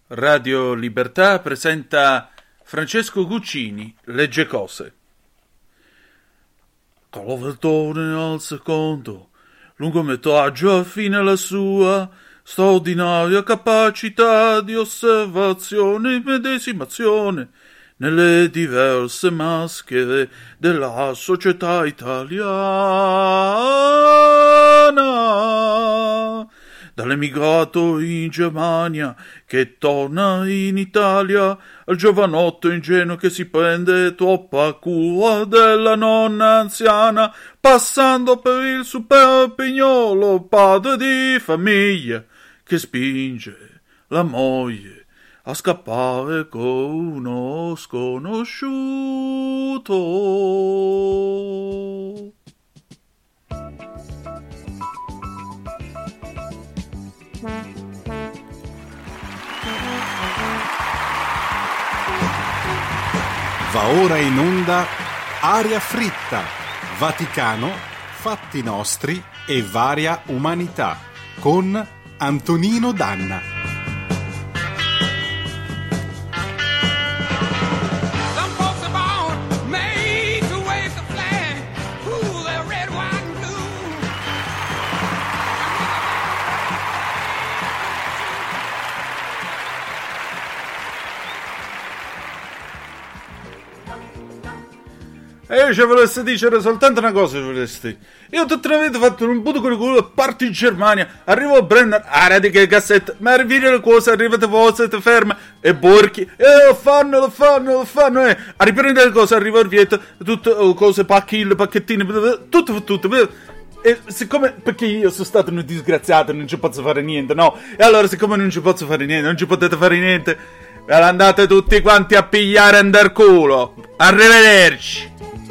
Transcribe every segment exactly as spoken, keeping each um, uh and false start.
Radio Libertà presenta Francesco Guccini, legge cose. Calavertone al secondo, lungometraggio affine alla sua straordinaria capacità di osservazione e medesimazione nelle diverse maschere della società italiana. Dall'emigrato in Germania che torna in Italia, al giovanotto ingenuo che si prende troppa cura della nonna anziana, passando per il super pignolo padre di famiglia che spinge la moglie a scappare con uno sconosciuto. Va ora in onda Aria fritta, Vaticano, fatti nostri e varia umanità, con Antonino Danna. E io ci volessi dire soltanto una cosa, volessi. Io tutta la vita ho fatto un buco di culo, parto in Germania, arrivo a Brenner, ah, di che cassetta, ma arrivi le cose, arrivate voi, ti ferma, e borchi, e lo fanno, lo fanno, lo fanno, e a riprendere le cose, arrivo al Vietto, tutte oh, cose, pacchille, pacchettini, tutto, tutto, e siccome, perché io sono stato un disgraziato, non ci posso fare niente, no? E allora, siccome non ci posso fare niente, non ci potete fare niente, ve la andate tutti quanti a pigliare andar culo. Arrivederci.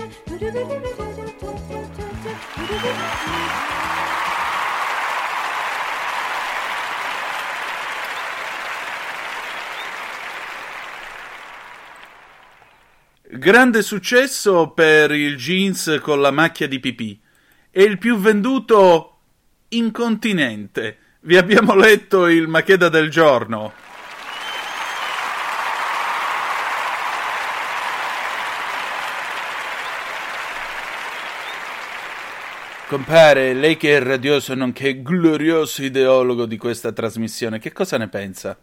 Grande successo per il jeans con la macchia di pipì e il più venduto incontinente. Vi abbiamo letto il Macheda del giorno. Compare, lei che è radioso nonché glorioso ideologo di questa trasmissione, che cosa ne pensa?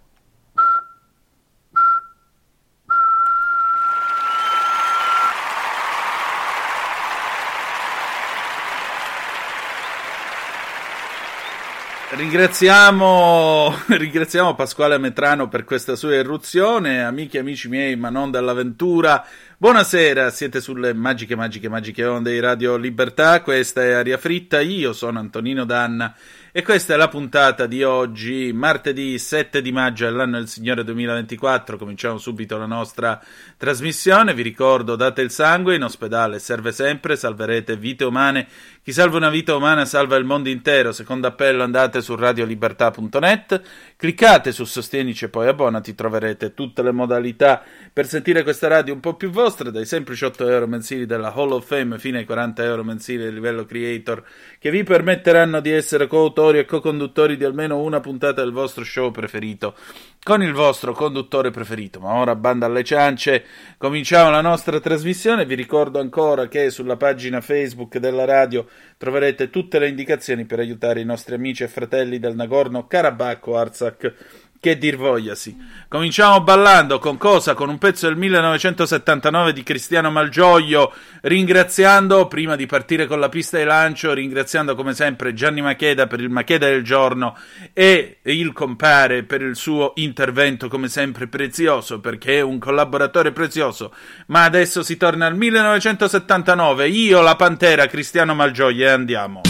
Ringraziamo, ringraziamo Pasquale Metrano per questa sua irruzione, amiche e amici miei, ma non dall'avventura. Buonasera, siete sulle magiche, magiche, magiche onde di Radio Libertà, questa è Aria Fritta, io sono Antonino Danna e questa è la puntata di oggi, martedì sette di maggio dell'anno del Signore duemilaventiquattro, cominciamo subito la nostra trasmissione, vi ricordo date il sangue, in ospedale serve sempre, salverete vite umane, chi salva una vita umana salva il mondo intero, secondo appello andate su radiolibertà punto net, cliccate su Sostienici e poi abbonati, troverete tutte le modalità per sentire questa radio un po' più vostra, dai semplici otto euro mensili della Hall of Fame fino ai quaranta euro mensili del livello creator, che vi permetteranno di essere coautori e co-conduttori di almeno una puntata del vostro show preferito, con il vostro conduttore preferito. Ma ora banda alle ciance, cominciamo la nostra trasmissione. Vi ricordo ancora che sulla pagina Facebook della radio troverete tutte le indicazioni per aiutare i nostri amici e fratelli del Nagorno-Karabakh o Artsakh, che dir vogliasi. Cominciamo ballando con cosa? Con un pezzo del millenovecentosettantanove di Cristiano Malgioglio, ringraziando, prima di partire con la pista di lancio, ringraziando come sempre Gianni Macheda per il Macheda del giorno e il compare per il suo intervento come sempre prezioso, perché è un collaboratore prezioso. Ma adesso si torna al millenovecentosettantanove, io, la Pantera, Cristiano Malgioglio, e andiamo.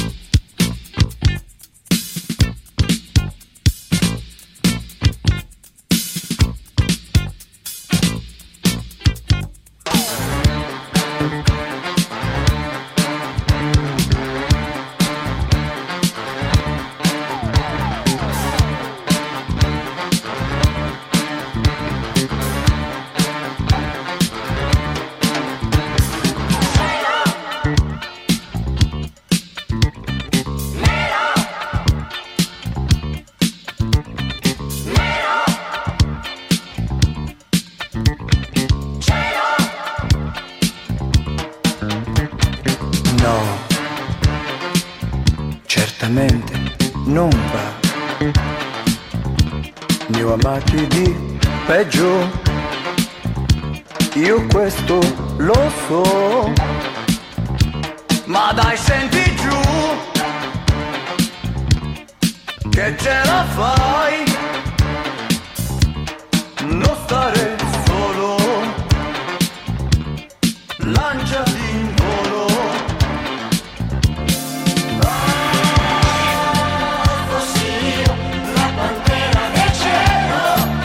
ne ho amati di peggio, io questo lo so, ma dai senti giù, che ce la fai, non stare solo, lanciati in volo. Ah, fossi io la pantera del cielo,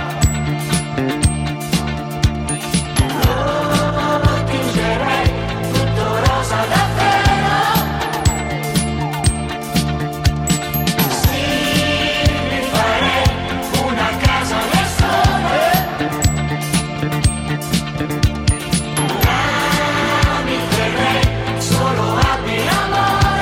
lo tingerei tutto rosa davvero. Sì, mi farei una casa nel sole, là mi terrei solo abbi amore.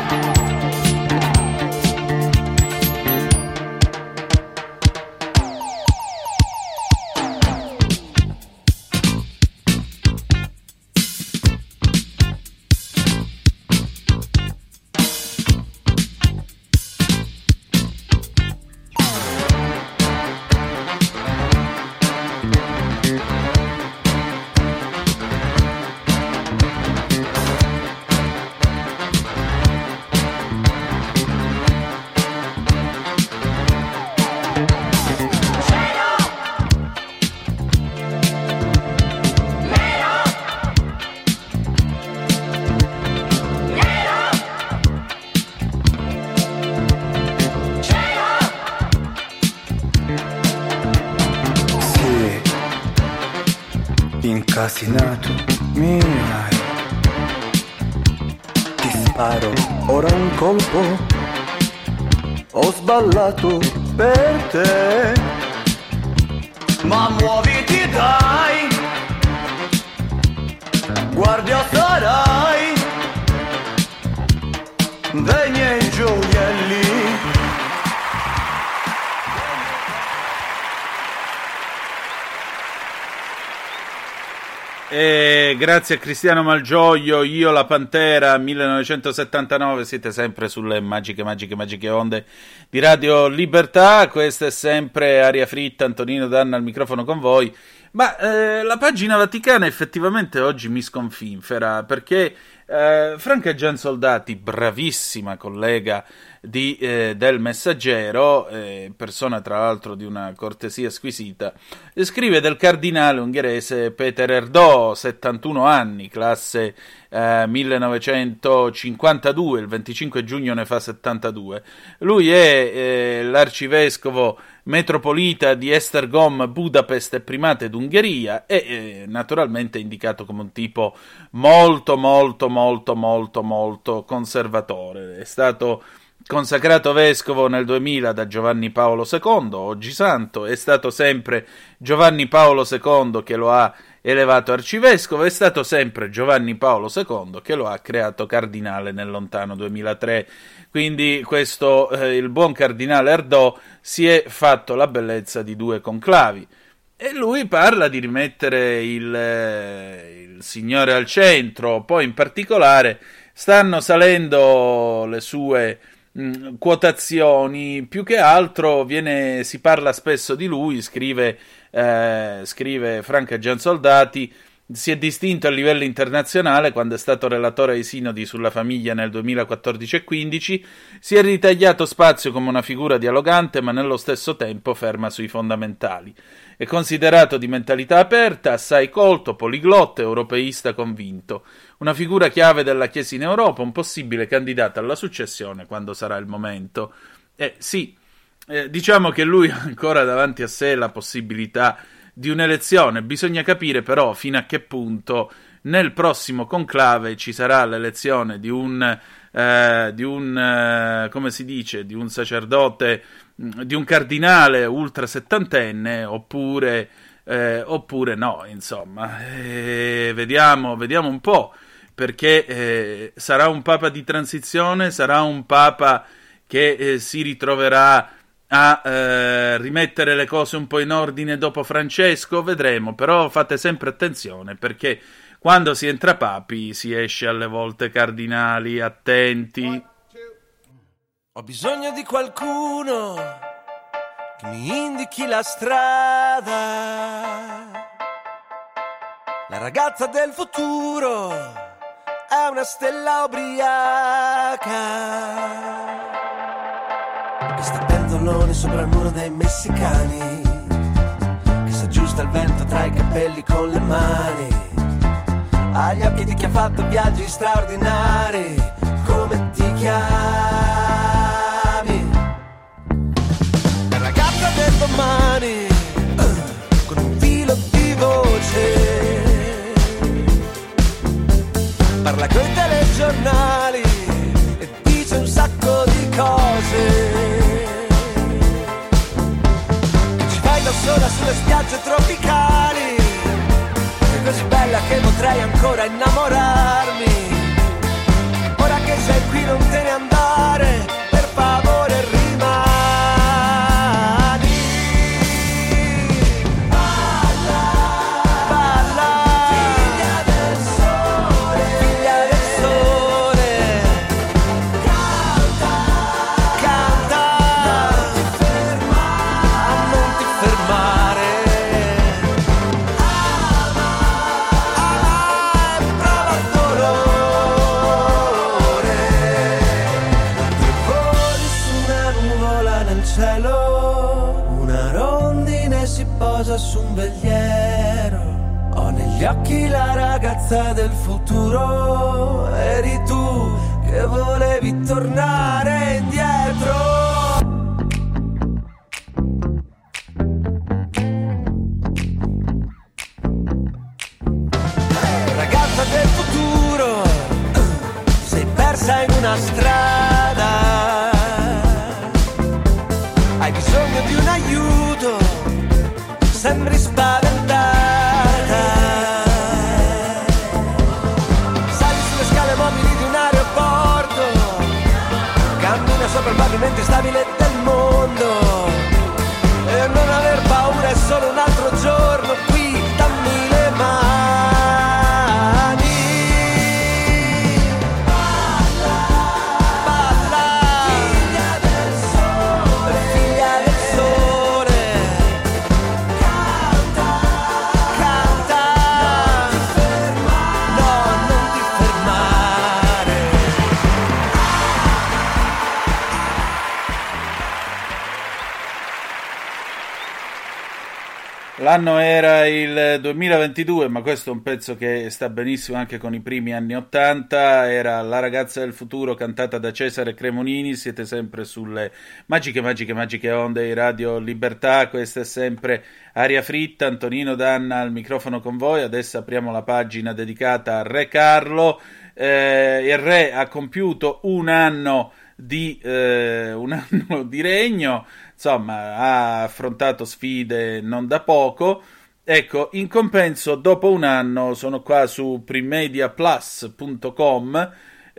Sì, incasinato mi hai, ti sparo ora un colpo, ho sballato per te, ma muoviti dai, guardia sarai dei miei gioielli. E grazie a Cristiano Malgioglio, Io la Pantera, millenovecentosettantanove, siete sempre sulle magiche, magiche, magiche onde di Radio Libertà. Questa è sempre Aria Fritta, Antonino Danna al microfono con voi. Ma eh, la pagina vaticana effettivamente oggi mi sconfinfera, perché eh, Franca Giansoldati, bravissima collega di, eh, del Messaggero, eh, persona tra l'altro di una cortesia squisita, scrive del cardinale ungherese Peter Erdő, settantuno anni, classe eh, millenovecentocinquantadue, il venticinque giugno ne fa settantadue. Lui è eh, l'arcivescovo metropolita di Esztergom, Budapest e Primate d'Ungheria, e eh, naturalmente è indicato come un tipo molto molto molto molto molto conservatore. È stato consacrato vescovo nel duemila da Giovanni Paolo secondo, oggi santo. È stato sempre Giovanni Paolo secondo che lo ha elevato arcivescovo, è stato sempre Giovanni Paolo secondo che lo ha creato cardinale nel lontano duemilatré. Quindi questo, eh, il buon cardinale Erdő si è fatto la bellezza di due conclavi. E lui parla di rimettere il, eh, il Signore al centro. Poi in particolare stanno salendo le sue mh, quotazioni, più che altro viene, si parla spesso di lui, scrive, eh, scrive Franca Giansoldati. Si è distinto a livello internazionale quando è stato relatore ai sinodi sulla famiglia nel duemilaquattordici e quindici, si è ritagliato spazio come una figura dialogante ma nello stesso tempo ferma sui fondamentali. È considerato di mentalità aperta, assai colto, poliglotta, europeista convinto, una figura chiave della Chiesa in Europa, un possibile candidato alla successione quando sarà il momento. Eh sì, eh, diciamo che lui ha ancora davanti a sé la possibilità di un'elezione. Bisogna capire però fino a che punto nel prossimo conclave ci sarà l'elezione di un eh, di un eh, come si dice, di un sacerdote, di un cardinale ultra settantenne, oppure eh, oppure no, insomma. Eh, vediamo, vediamo un po', perché eh, sarà un papa di transizione, sarà un papa che eh, si ritroverà a eh, rimettere le cose un po' in ordine dopo Francesco, vedremo. Però fate sempre attenzione, perché quando si entra papi si esce alle volte cardinali, attenti. Ho bisogno di qualcuno che mi indichi la strada. La ragazza del futuro è una stella ubriaca che sta pendolone sopra il muro dei messicani, che si aggiusta il vento tra i capelli con le mani, ha gli occhi di chi ha fatto viaggi straordinari. Come ti chiami? La ragazza del domani, uh, con un filo di voce, parla coi telegiornali e dice un sacco di cose. Ci fai da sola sulle spiagge tropicali, è così bella che potrei ancora innamorarmi. Ora che sei qui non te ne andare, per favore rimani. Balla, balla, figlia del sole, figlia del sole. Canta, canta, non ti fermare, non ti fermare. Ama, ama e prova il dolore. Che voli su una nuvola nel cielo, una rondine si posa su un veliero. Ho negli occhi la ragazza del futuro, eri tu che volevi tornare indietro. Ragazza del futuro, sei persa in una strada, hai bisogno di un aiuto, sembri spaventata. Sali sulle scale mobili di un aeroporto, cammina sopra il pavimento instabile del mondo, e non aver paura è solo un altro giorno qui, dammi le mani. Balla, balla, figlia del sole, figlia del sole. Canta, canta, non ti fermare, no, non ti fermare. L'anno era il duemilaventidue, ma questo è un pezzo che sta benissimo anche con i primi anni ottanta. Era La ragazza del futuro, cantata da Cesare Cremonini. Siete sempre sulle magiche, magiche, magiche onde di Radio Libertà. Questa è sempre Aria Fritta, Antonino Danna al microfono con voi. Adesso apriamo la pagina dedicata a Re Carlo. Eh, il re ha compiuto un anno di eh, un anno di regno, insomma ha affrontato sfide non da poco. Ecco, in compenso dopo un anno sono qua su primediaplus punto com.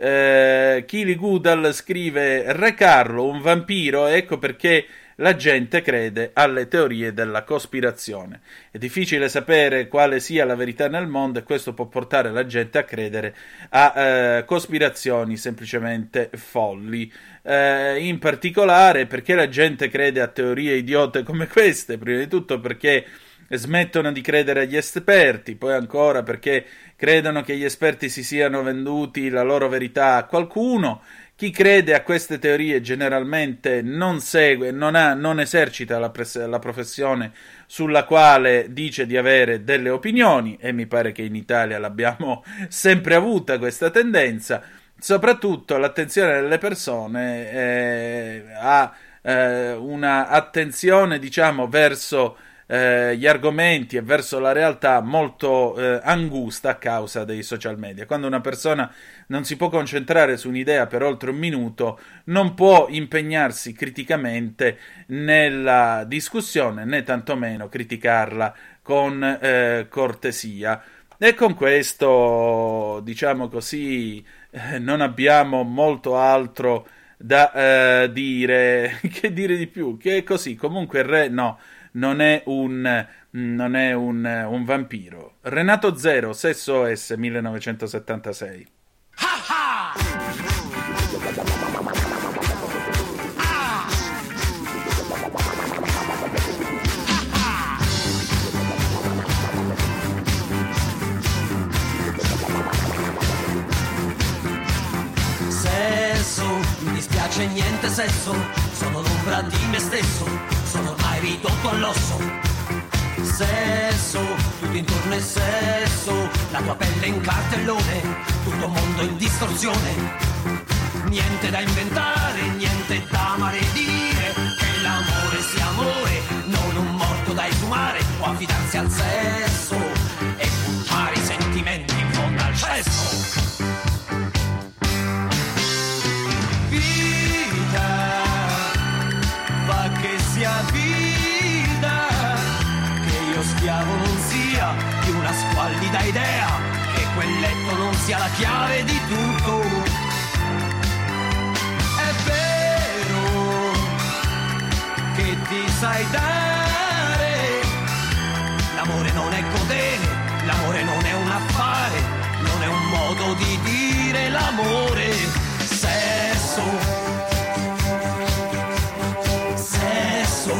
eh, Kili Goodall scrive: Re Carlo, un vampiro, ecco perché la gente crede alle teorie della cospirazione. È difficile sapere quale sia la verità nel mondo e questo può portare la gente a credere a eh, cospirazioni semplicemente folli. Eh, in particolare perché la gente crede a teorie idiote come queste? Prima di tutto perché smettono di credere agli esperti, poi ancora perché credono che gli esperti si siano venduti la loro verità a qualcuno. Chi crede a queste teorie generalmente non segue, non, ha, non esercita la, pres- la professione sulla quale dice di avere delle opinioni, e mi pare che in Italia l'abbiamo sempre avuta questa tendenza. Soprattutto l'attenzione delle persone eh, ha eh, una attenzione, diciamo, verso eh, gli argomenti e verso la realtà molto eh, angusta a causa dei social media. Quando una persona non si può concentrare su un'idea per oltre un minuto, non può impegnarsi criticamente nella discussione, né tantomeno criticarla con eh, cortesia. E con questo, diciamo così, eh, non abbiamo molto altro da eh, dire. Che dire di più? Che è così. Comunque il re no, non è un non è un, un vampiro. Renato Zero, Sesso S, millenovecentosettantasei. c'è niente sesso, sono l'ombra di me stesso, sono ormai ridotto all'osso. Sesso, tutto intorno è sesso, la tua pelle in cartellone, tutto mondo in distorsione. Niente da inventare, niente da maledire, che l'amore sia amore, non un morto da esumare, o affidarsi al sesso e buttare i sentimenti in fondo al cesso. Vita, fa che sia vita, che io schiavo non sia di una squallida idea, che quel letto non sia la chiave di tutto. Che ti sai dare, l'amore non è godere, l'amore non è un affare, non è un modo di dire l'amore. Sesso, sesso,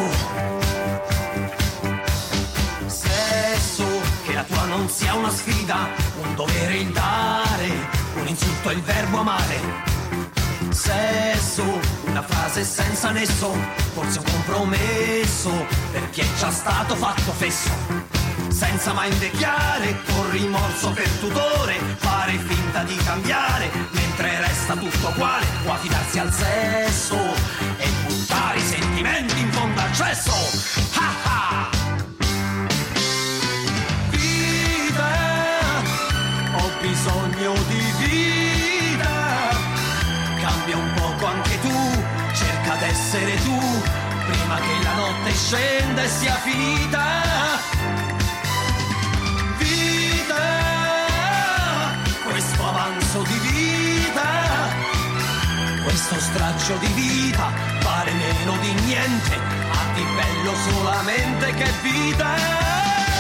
sesso, che la tua non sia una sfida, un dovere il dare, un insulto è il verbo amare. Sesso, una frase senza nesso, forse un compromesso per chi è già stato fatto fesso. Senza mai invecchiare, con rimorso per tutore, fare finta di cambiare, mentre resta tutto uguale, o affidarsi al sesso e buttare i sentimenti in fondo al cesso. Ha ha! Vita, ho bisogno di vita, cambia un poco anche tu, cerca d'essere tu, prima che la notte scenda e sia finita. Vita, questo avanzo di vita, questo straccio di vita, vale meno di niente, ha di bello solamente che vita.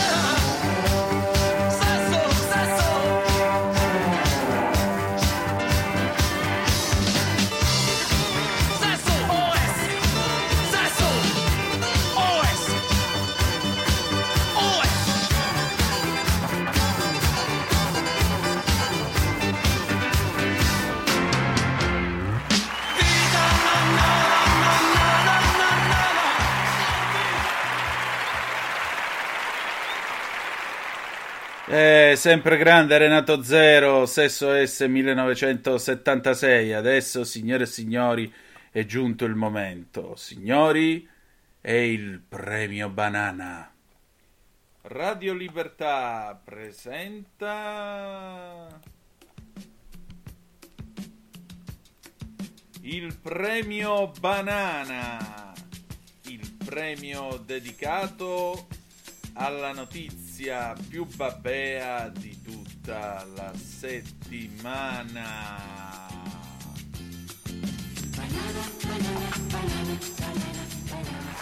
Eh, sempre grande Renato Zero, Sesso S millenovecentosettantasei. Adesso, signore e signori, è giunto il momento. Signori, è il premio Banana. Radio Libertà presenta il premio Banana, il premio dedicato alla notizia più babbea di tutta la settimana. Banana, banana, banana, banana, banana.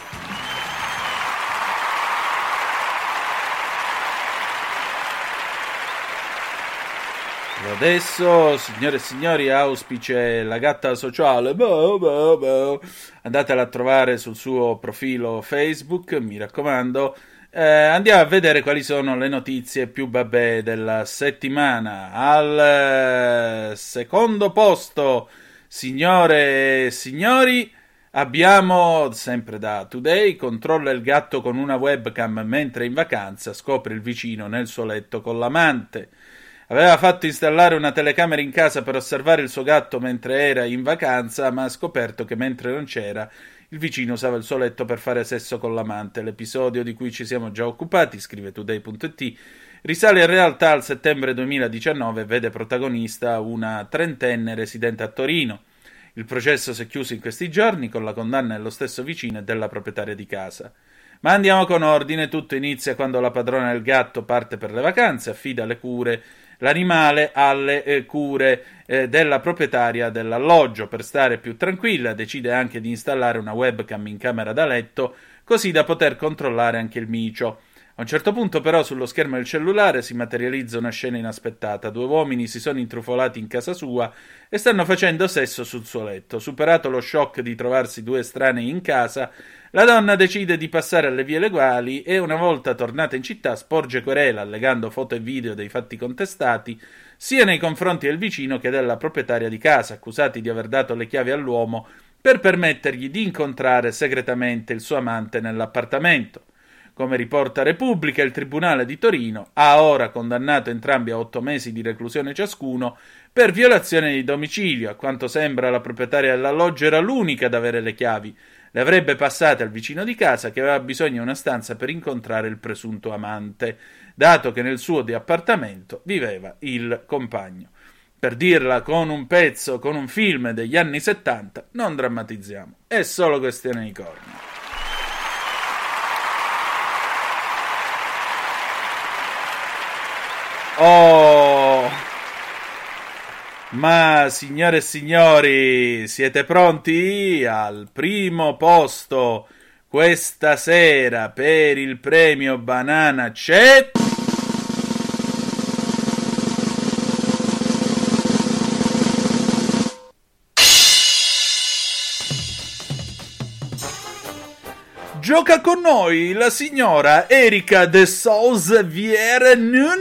Adesso, signore e signori, auspice la gatta sociale. Boh, boh, boh. Andatela a trovare sul suo profilo Facebook, mi raccomando. Eh, andiamo a vedere quali sono le notizie più babbè della settimana. Al eh, secondo posto, signore e signori, abbiamo, sempre da Today, controlla il gatto con una webcam mentre è in vacanza, scopre il vicino nel suo letto con l'amante. Aveva fatto installare una telecamera in casa per osservare il suo gatto mentre era in vacanza, ma ha scoperto che mentre non c'era il vicino usava il suo letto per fare sesso con l'amante. L'episodio di cui ci siamo già occupati, scrive Today punto it, risale in realtà al settembre duemiladiciannove e vede protagonista una trentenne residente a Torino. Il processo si è chiuso in questi giorni con la condanna dello stesso vicino e della proprietaria di casa. Ma andiamo con ordine. Tutto inizia quando la padrona del gatto parte per le vacanze, affida le cure l'animale alle eh, cure eh, della proprietaria dell'alloggio. Per stare più tranquilla decide anche di installare una webcam in camera da letto, così da poter controllare anche il micio. A un certo punto però sullo schermo del cellulare si materializza una scena inaspettata. Due uomini si sono intrufolati in casa sua e stanno facendo sesso sul suo letto. Superato lo shock di trovarsi due estranei in casa, la donna decide di passare alle vie legali e, una volta tornata in città, sporge querela allegando foto e video dei fatti contestati sia nei confronti del vicino che della proprietaria di casa, accusati di aver dato le chiavi all'uomo per permettergli di incontrare segretamente il suo amante nell'appartamento. Come riporta Repubblica, il Tribunale di Torino ha ora condannato entrambi a otto mesi di reclusione ciascuno per violazione di domicilio. A quanto sembra, la proprietaria dell'alloggio era l'unica ad avere le chiavi. Le avrebbe passate al vicino di casa che aveva bisogno di una stanza per incontrare il presunto amante, dato che nel suo di appartamento viveva il compagno. Per dirla con un pezzo, con un film degli anni settanta, non drammatizziamo, è solo questione di corna. Oh, ma signore e signori, siete pronti? Al primo posto questa sera per il premio Banana c'è... Gioca con noi la signora Erika de Souza Vieira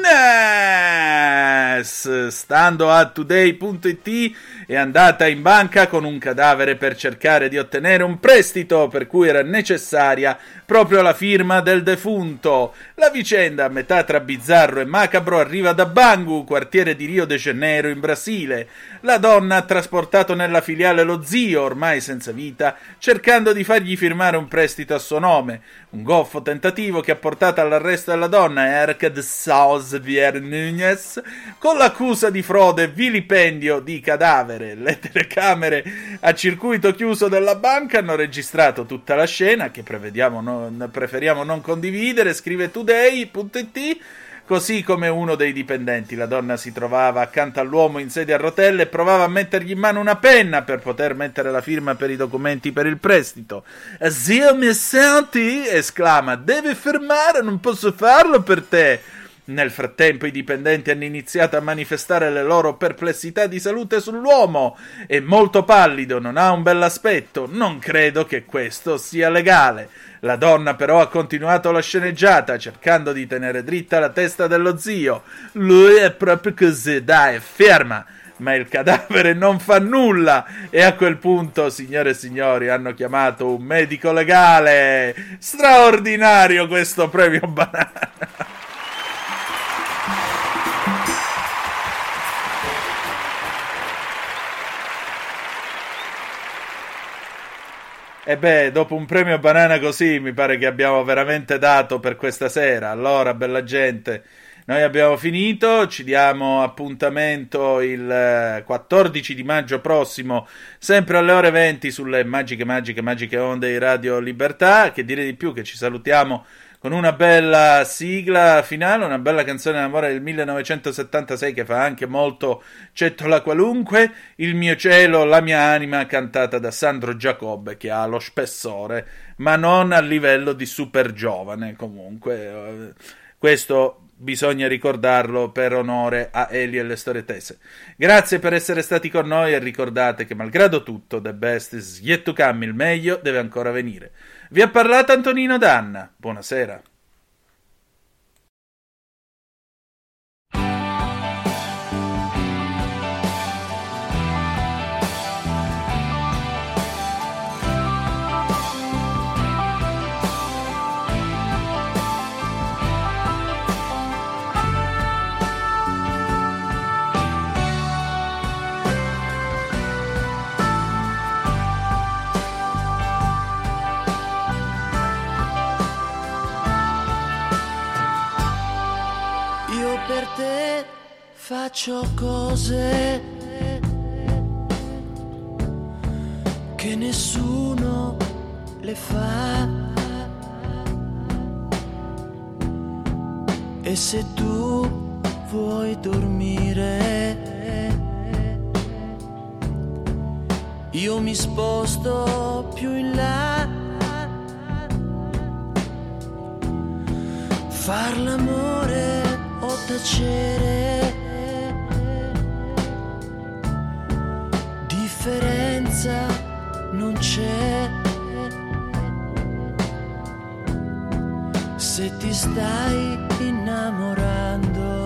Nunes. Stando a today punto it è andata in banca con un cadavere per cercare di ottenere un prestito per cui era necessaria proprio la firma del defunto. La vicenda, a metà tra bizzarro e macabro, arriva da Bangu, quartiere di Rio de Janeiro in Brasile. La donna ha trasportato nella filiale lo zio, ormai senza vita, cercando di fargli firmare un prestito a suo nome. Un goffo tentativo che ha portato all'arresto della donna, Erika de Souza Vieira Nunes, con l'accusa di frode e vilipendio di cadavere. Le telecamere a circuito chiuso della banca hanno registrato tutta la scena, che prevediamo non, preferiamo non condividere, scrive today punto it. Così come uno dei dipendenti, la donna si trovava accanto all'uomo in sedia a rotelle e provava a mettergli in mano una penna per poter mettere la firma per i documenti per il prestito. «Zio, mi senti?» esclama. «Devi firmare, non posso farlo per te!» Nel frattempo i dipendenti hanno iniziato a manifestare le loro perplessità di salute sull'uomo. È molto pallido, non ha un bell'aspetto, non credo che questo sia legale. La donna però ha continuato la sceneggiata, cercando di tenere dritta la testa dello zio. Lui è proprio così, dai, ferma! Ma il cadavere non fa nulla e a quel punto, signore e signori, hanno chiamato un medico legale. Straordinario questo premio Banana! E beh, dopo un premio Banana così mi pare che abbiamo veramente dato per questa sera. Allora, bella gente, noi abbiamo finito, ci diamo appuntamento il quattordici di maggio prossimo, sempre alle ore venti, sulle magiche, magiche, magiche onde di Radio Libertà. Che dire di più, che ci salutiamo con una bella sigla finale, una bella canzone d'amore del millenovecentosettantasei che fa anche molto Cettola Qualunque, Il mio cielo, la mia anima, cantata da Sandro Giacobbe, che ha lo spessore, ma non a livello di super giovane. Comunque, questo bisogna ricordarlo per onore a Eli e le storie tese. Grazie per essere stati con noi e ricordate che malgrado tutto, the best is yet to come, il meglio deve ancora venire. Vi ha parlato Antonino Danna. Buonasera. Per te faccio cose che nessuno le fa, e se tu vuoi dormire io mi sposto più in là. Far l'amore o tacere, differenza non c'è. Se ti stai innamorando